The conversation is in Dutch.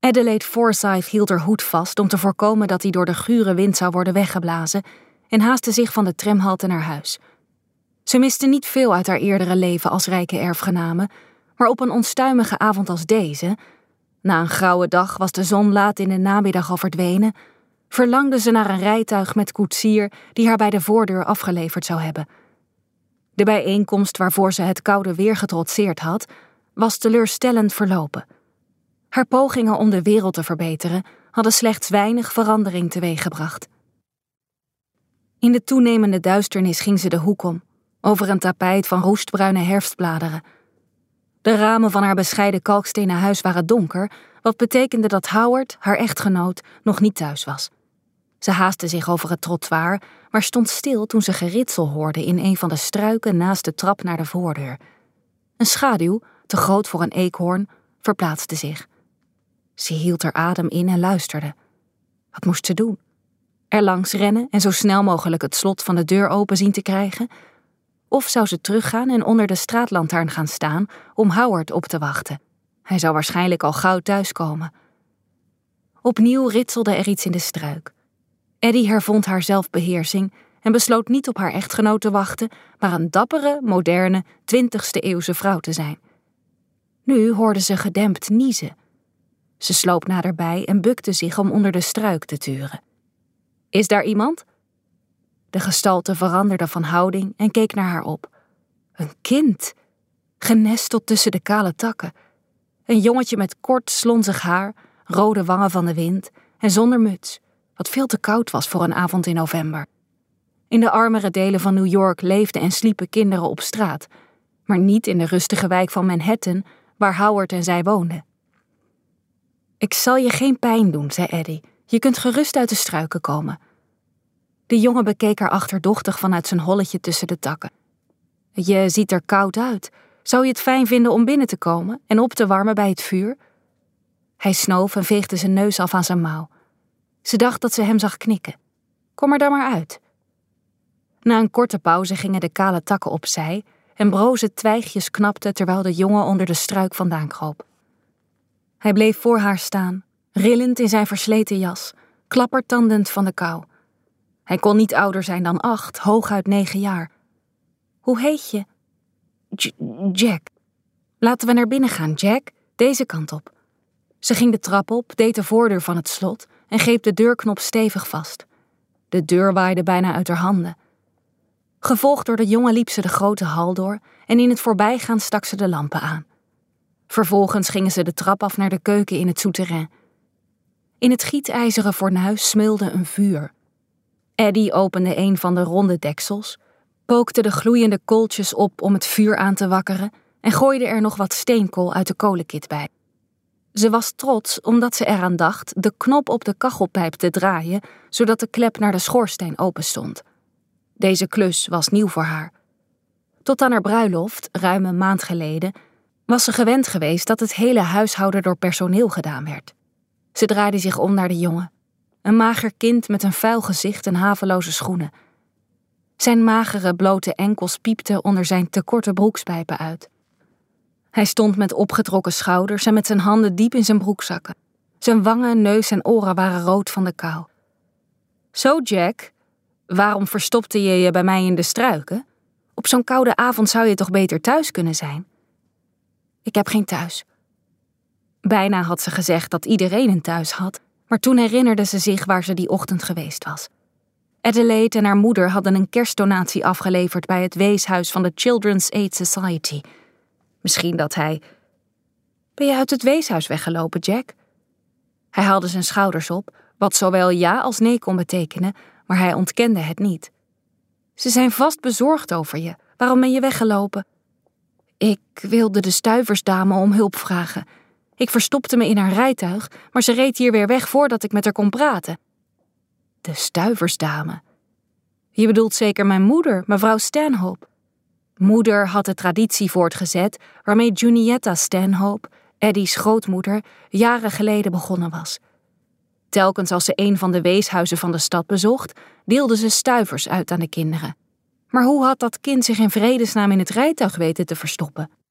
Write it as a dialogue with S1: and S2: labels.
S1: Adelaide Forsyth hield haar hoed vast om te voorkomen dat hij door de gure wind zou worden weggeblazen en haastte zich van de tramhalte naar huis. Ze miste niet veel uit haar eerdere leven als rijke erfgename, maar op een onstuimige avond als deze, na een grauwe dag was de zon laat in de namiddag al verdwenen, verlangde ze naar een rijtuig met koetsier die haar bij de voordeur afgeleverd zou hebben. De bijeenkomst waarvoor ze het koude weer getrotseerd had, was teleurstellend verlopen. Haar pogingen om de wereld te verbeteren hadden slechts weinig verandering teweeggebracht. In de toenemende duisternis ging ze de hoek om, over een tapijt van roestbruine herfstbladeren. De ramen van haar bescheiden kalkstenen huis waren donker, wat betekende dat Howard, haar echtgenoot, nog niet thuis was. Ze haastte zich over het trottoir, maar stond stil toen ze geritsel hoorde in een van de struiken naast de trap naar de voordeur. Een schaduw, te groot voor een eekhoorn, verplaatste zich. Ze hield haar adem in en luisterde. Wat moest ze doen? Er langs rennen en zo snel mogelijk het slot van de deur open zien te krijgen? Of zou ze teruggaan en onder de straatlantaarn gaan staan om Howard op te wachten? Hij zou waarschijnlijk al gauw thuiskomen. Opnieuw ritselde er iets in de struik. Eddie hervond haar zelfbeheersing en besloot niet op haar echtgenoot te wachten, maar een dappere, moderne, 20e-eeuwse vrouw te zijn. Nu hoorde ze gedempt niezen. Ze sloop naderbij en bukte zich om onder de struik te turen. Is daar iemand? De gestalte veranderde van houding en keek naar haar op. Een kind, genesteld tussen de kale takken. Een jongetje met kort, slonzig haar, rode wangen van de wind en zonder muts, wat veel te koud was voor een avond in november. In de armere delen van New York leefden en sliepen kinderen op straat, maar niet in de rustige wijk van Manhattan, waar Howard en zij woonden. Ik zal je geen pijn doen, zei Eddie. Je kunt gerust uit de struiken komen. De jongen bekeek haar achterdochtig vanuit zijn holletje tussen de takken. Je ziet er koud uit. Zou je het fijn vinden om binnen te komen en op te warmen bij het vuur? Hij snoof en veegde zijn neus af aan zijn mouw. Ze dacht dat ze hem zag knikken. Kom er dan maar uit. Na een korte pauze gingen de kale takken opzij en broze twijgjes knapten terwijl de jongen onder de struik vandaan kroop. Hij bleef voor haar staan, rillend in zijn versleten jas, klappertandend van de kou. Hij kon niet ouder zijn dan 8, hooguit 9 jaar. Hoe heet je? Jack. Laten we naar binnen gaan, Jack. Deze kant op. Ze ging de trap op, deed de voordeur van het slot en greep de deurknop stevig vast. De deur waaide bijna uit haar handen. Gevolgd door de jongen liep ze de grote hal door en in het voorbijgaan stak ze de lampen aan. Vervolgens gingen ze de trap af naar de keuken in het souterrain. In het gietijzeren fornuis smeulde een vuur. Eddie opende een van de ronde deksels, pookte de gloeiende kooltjes op om het vuur aan te wakkeren en gooide er nog wat steenkool uit de kolenkit bij. Ze was trots omdat ze eraan dacht de knop op de kachelpijp te draaien, zodat de klep naar de schoorsteen open stond. Deze klus was nieuw voor haar. Tot aan haar bruiloft, ruim een maand geleden, was ze gewend geweest dat het hele huishouden door personeel gedaan werd. Ze draaide zich om naar de jongen. Een mager kind met een vuil gezicht en haveloze schoenen. Zijn magere, blote enkels piepten onder zijn te korte broekspijpen uit. Hij stond met opgetrokken schouders en met zijn handen diep in zijn broekzakken. Zijn wangen, neus en oren waren rood van de kou. Zo, Jack, waarom verstopte je je bij mij in de struiken? Op zo'n koude avond zou je toch beter thuis kunnen zijn? Ik heb geen thuis. Bijna had ze gezegd dat iedereen een thuis had, maar toen herinnerde ze zich waar ze die ochtend geweest was. Adelaide en haar moeder hadden een kerstdonatie afgeleverd bij het weeshuis van de Children's Aid Society. Misschien dat hij... Ben je uit het weeshuis weggelopen, Jack? Hij haalde zijn schouders op, wat zowel ja als nee kon betekenen, maar hij ontkende het niet. Ze zijn vast bezorgd over je. Waarom ben je weggelopen? Ik wilde de stuiversdame om hulp vragen. Ik verstopte me in haar rijtuig, maar ze reed hier weer weg voordat ik met haar kon praten. De stuiversdame. Je bedoelt zeker mijn moeder, mevrouw Stanhope. Moeder had de traditie voortgezet waarmee Junietta Stanhope, Eddie's grootmoeder, jaren geleden begonnen was. Telkens als ze een van de weeshuizen van de stad bezocht, deelde ze stuivers uit aan de kinderen. Maar hoe had dat kind zich in vredesnaam in het rijtuig weten te verstoppen?